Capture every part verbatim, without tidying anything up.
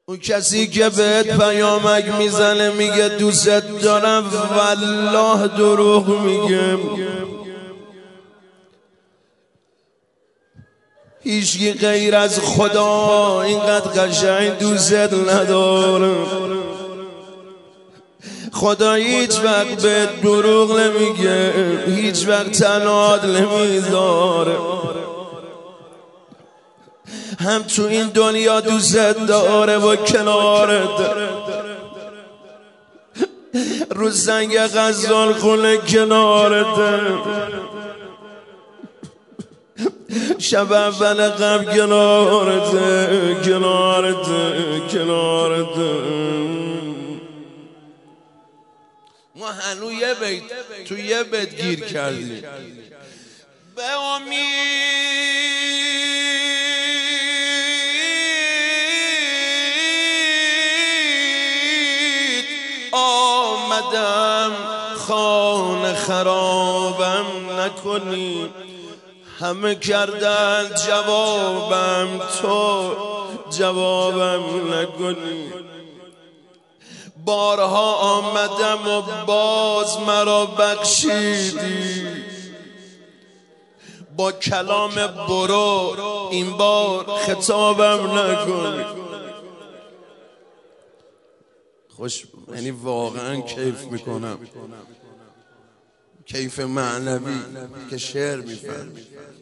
اون کسی که بهت پیامک میزنه میگه دوست دارم والله دروغ میگه. هیچکی غیر از خدا اینقدر قشنگ دوست نداره. خدا هیچ وقت به دروغ نمیگه، هیچ وقت تنهات نمیذاره. هم تو این دنیا دوست داره و کنارت، رو زنگ غزال خونه کنارت، شب اول قبل کنارت کنارت کنارت. ما هنو یه بیت تو یه بیت گیر کردیم. به امید آمدم خانه خرابم نکنی، همه کردن جوابم تو جوابم نکنی. بارها آمدم و باز مرا بخشیدی، با کلام برو این بار خطابم نکنی. خوش، یعنی واقعا کیف میکنم، کیف معنوی که شعر میفهمی.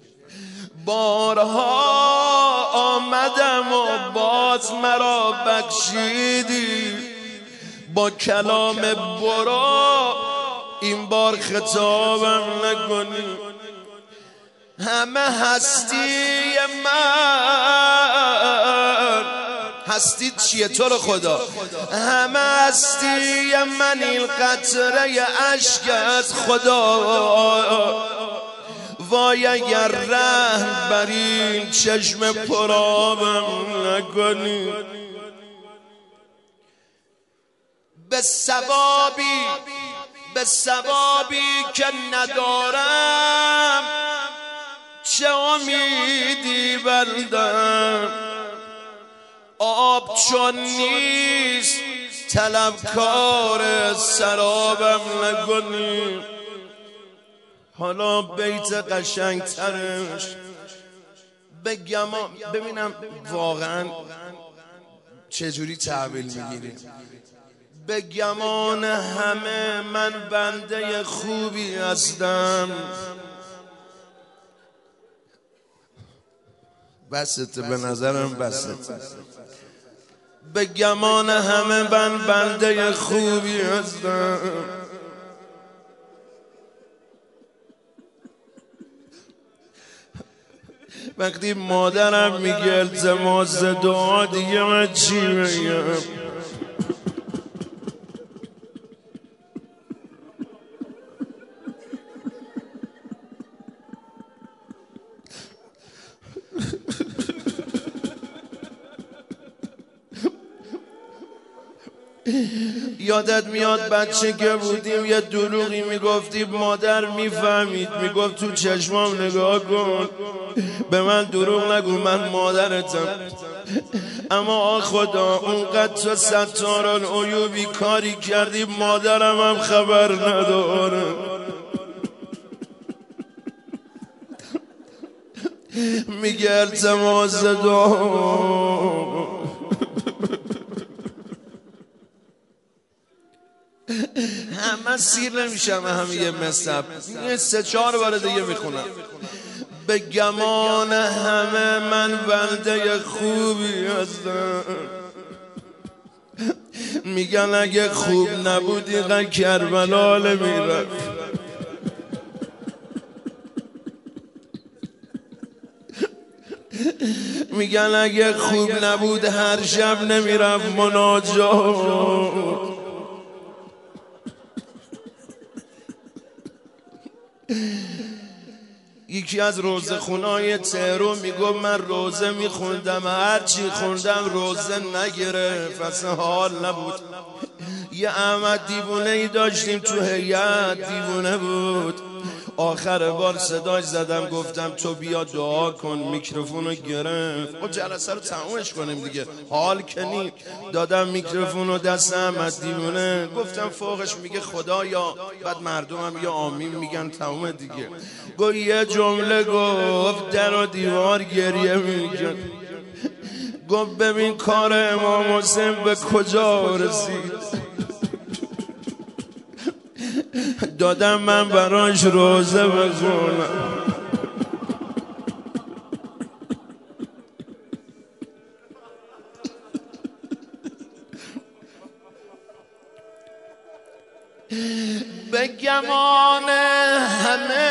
بارها آمدم و باز مرا بخشیدی، با کلام برو این بار خطابم نکنی. همه هستی من، هستی چیه تو رو خدا، همه هستی من این قطره اشک از خدا. وای اگر رحم بر این چشم پرآبم نکنی. به ثوابی به ثوابی که ندارم چه امیدی بندم. آب چون نیست طلبکار سرابم نکنی. حالا بیت قشنگ ترش بگم، ببینم واقعا چجوری تحویل میگیری. به گمان همه من بنده خوبی هستم، بسته به نظرم بسته. به گمان همه من بنده خوبی هستم، وقتی مادرم میگه التماس دعا دیگه من چی بگم. یادت میاد بچه که بودیم یه دروغی میگفتیم مادر میفهمید، میگفت تو چشمام نگاه کن، به من دروغ نگو من مادرتم. اما خدا اونقدر تو ستارالعیوبی کاری کردی مادرم هم خبر نداره. میگه التماس دعا. همه سیر نمیشم، همه یه مصب یه سه چهار بار دیگه میخونم. به گمان همه من بنده خوبی هستم. میگن اگه خوب نبودی قد کربلا نمیرفت. میگن اگه خوب نبود هر شب نمیرفت مناجات. یکی از روزه خونای تهران میگم من روزه میخوندم، هرچی خوندم روزه نگرفت، اصلا حال نبود. یه احمد دیوونه ای داشتیم تو هیئت، دیوونه بود. آخر بار صداش زدم گفتم تو بیا دعا کن، میکروفون رو گرفت و جلسه رو تمومش کنیم دیگه، حال کنی. دادم میکروفون رو دست احمد دیوونه، گفتم فوقش میگه خدایا، بعد مردمم یا آمین میگن، تموم دیگه. گفت یه جمله گفت در و دیوار گریه میکرد، گفت ببین کار امام حسین به کجا رسید. دادم من براش روزه بخونم. به گمان همه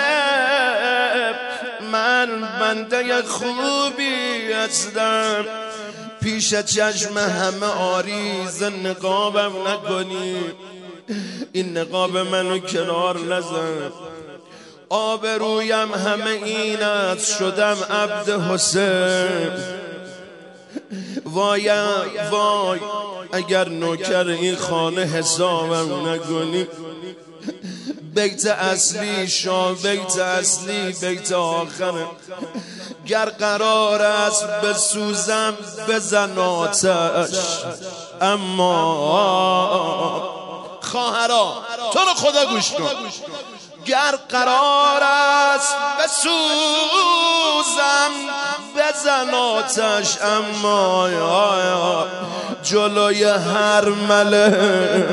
من بنده خوبی هستم، پیش چشم همه آریز نقابم نکنی، این نقاب منو کنار نزن. آبرویم همه این است شدم عبد حسین، وای وای اگر نوکر این خانه حسابم نکنی. بیت اصلی شاه، بیت اصلی بیت آخره. گر قرار است بسوزم بزن آتش، اما خواهرا تو رو خدا گوش کن، گر قرار است بسوزم بزن آتش، اما جلوی هر مله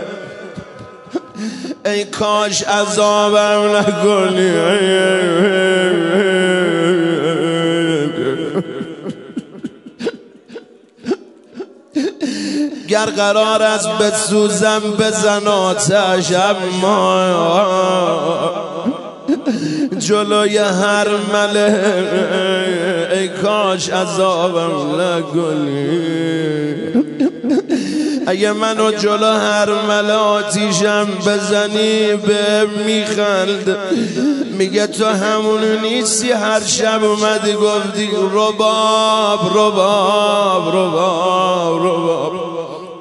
ای کاش عذابم نکنی. گر قرار است بسوزم بزن آتش، اما جلوی هر مله ای کاش عذابم نکنی. اگه منو جلو هر مله آتیشم بزنی به میخند، میگه تو همونو نیستی هر شب اومدی گفتی رباب رباب رباب رباب.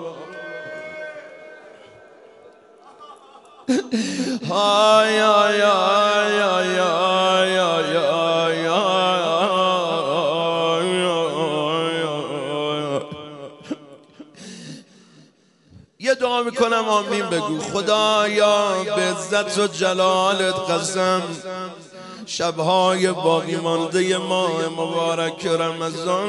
های های های های های های یه دعا میکنم آمین بگو. خدایا به عزت و جلالت قسم، شبهای باقی مانده ماه مبارک رمضان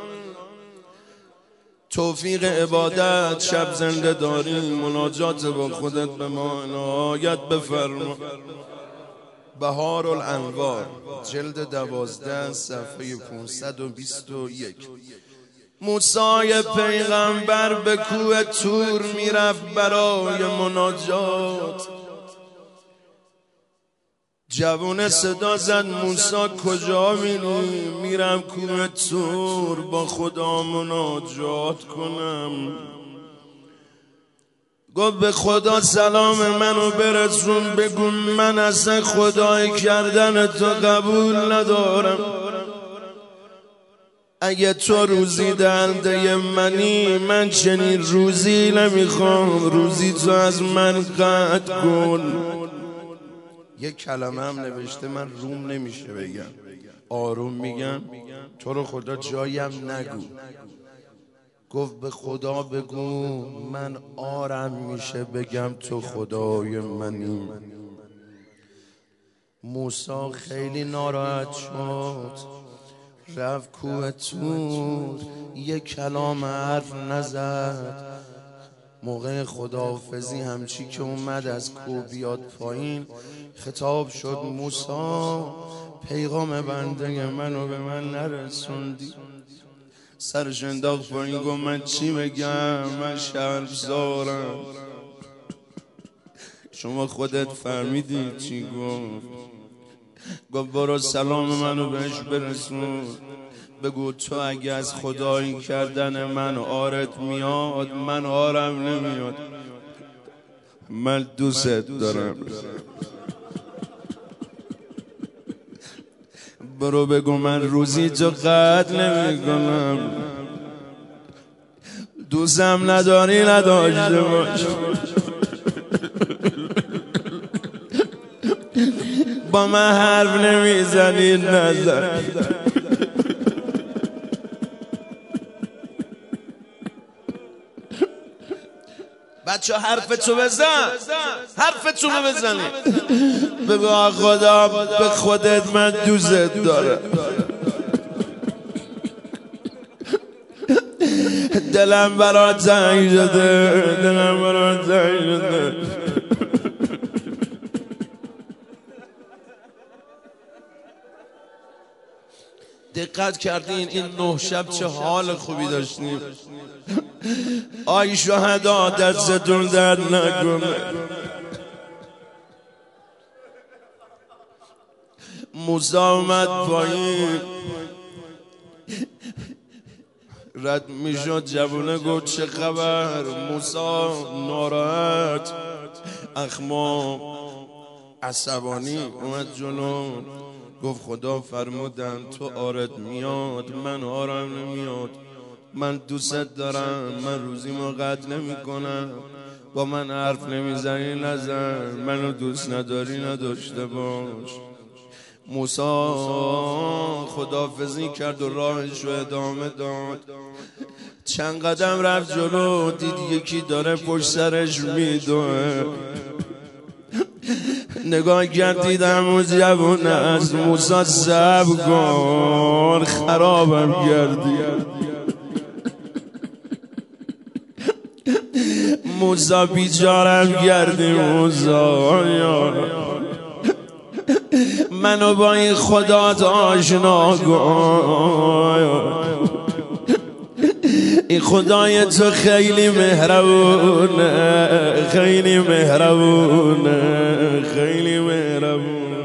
توفیق عبادت، شب زنده داری، مناجات با خودت به ما عنایت بفرما. بهار الانوار جلد دوازده صفحه پانصد و بیست و یک. موسی پیغمبر به کوه طور میرفت برای مناجات. جوان صدا زد موسی کجا میری؟ میرم کوه طور با خدا مناجات کنم. گفت به خدا سلام منو برسون، بگو من اصلا خدای کردن تو قبول ندارم. اگه تو روزی دهنده منی من چنین روزی نمیخوام، روزی تو از من قطع کن. یک کلمه هم نوشته من روم نمیشه بگم، آروم میگم، تو رو خدا جایم نگو. گفت به خدا بگو من آرم میشه بگم تو خدای منی. موسی خیلی ناراحت شد، رفت کوه طور، یک کلام حرف نزد. موقع خداحافظی همچی که اومد از کوه بیاد پایین خطاب شد موسی پیغام بنده منو به من نرسوندی. سرش انداخت پایین گفت من چی بگم، من شرمسارم. شما خودت فهمیدی چی گفت. گفت برو سلام منو بهش برسون، بگو تو اگه از خدایی کردن من آرت میاد من آرم نمیاد، من دوست دارم. برو بگو من روزی تو قطع نمی کنم، دوستم نداری نداشته باش. با من حرف نمیزنی نزن. بچه حرفتو بزن، حرفتو بزنی. بگو خدا به خودت من دوست دارم، دلم برات تنگ شده، دلم برات تنگ شده. دقت کردین این نه شب چه حال خوبی داشتیم؟ آی شهدا دستتون درد نکنه. موسی اومد پایین رد میشد، جوونه گفت چه خبر؟ موسی ناراحت، اخما، عصبانی اومد جلو، گفت خدا فرمودن تو آرت میاد من آرم نمیاد، من دوست دارم، من روزیمو قطع نمی کنم، با من حرف نمیزنی نزن، منو دوست نداری نداشته باش. موسی خداحافظی کرد و راهشو ادامه داد. چند قدم رفت جلو دید یکی داره پشت سرش میدوه. نگاه کرد دیدم اون جوونه از موسی صبر کن خرابم کردی. موسی بیچارم کردی موسی، منو با این خدات آشنا کن. این خدای تو خیلی مهربونه، خیلی مهربونه، خیلی مهربونه.